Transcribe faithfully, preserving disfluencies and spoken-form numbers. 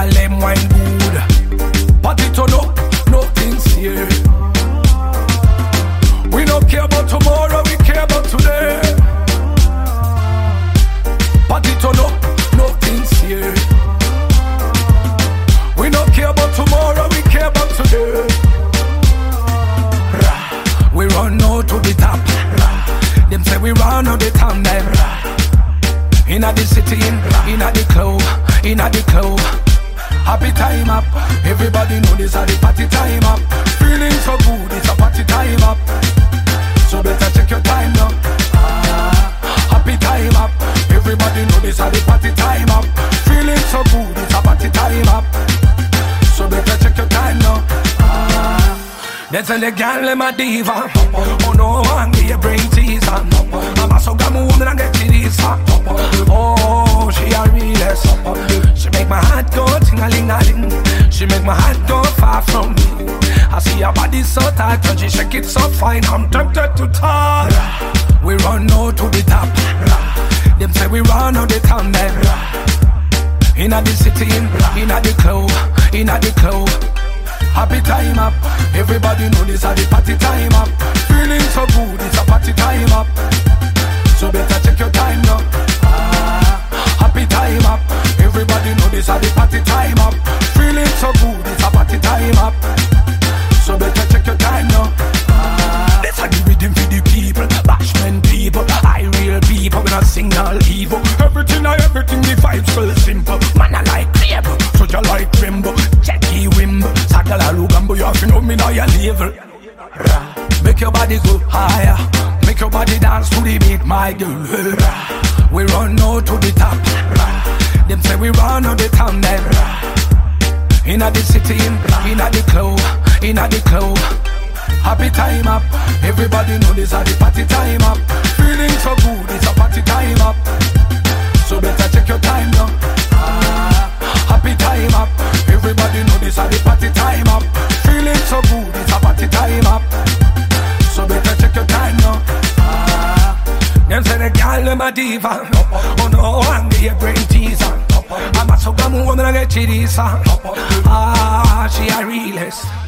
girl them wine good. Party turn up, nothing here. We don't care about tomorrow, we care about today. Party turn up, nothing here. We don't care about tomorrow, we care about today. We run out to the top. Them say we run out the town then. Inna the city, inna the club, inna the club. Happy time up. Everybody know this is the party time up. Feeling so good, it's a party time up. So better check your time now. Ah, happy time up. Everybody know this is the party time up. Feeling so good, it's a party time up. So better check your time now. Ah, they tell the girl them a diva. Oh no, I'm gonna bring teaser. I'm a so gamu woman and get this. Oh, she a realist. She make my heart go ting-a-ling-a-ling. She make my heart go far from me. I see her body so tight and she shake it so fine. I'm tempted to talk. We run out to the top. Them say we run out the town then. Inna the city, inna the club, inna the club. Happy time up. Everybody know this is the party time up. Feeling so good, it's a party time up. So better check your time now. Ah, happy time up. Everybody know this is the party time up. Feeling so good, it's a party time up. So better check your time now. Ah, let's have the rhythm for the people, bashman people, I real people. We not sing all evil. Everything I everything the vibes so simple. Man I like Clever, Soldier like Rimbo, Jackie Wimbo, Sagala Lugambo. You have to know me now your level. Make your body go higher. Make your body dance to the beat, my girl. We run out to the top. Them say we run out the town then. Inna the city, inna the club, inna the club. Happy time up. Everybody know this is the party time up. Feeling so good, it's a party time up. So better check your time now. Ah, happy time up. Everybody know this is the party time up. Feeling so good, it's a party time up. So better check your time now. Ah, them say the girl them a diva. Oh no, I'm the brain teaser. I'm a so gamu woman and get chidisa. Ah, she a realist.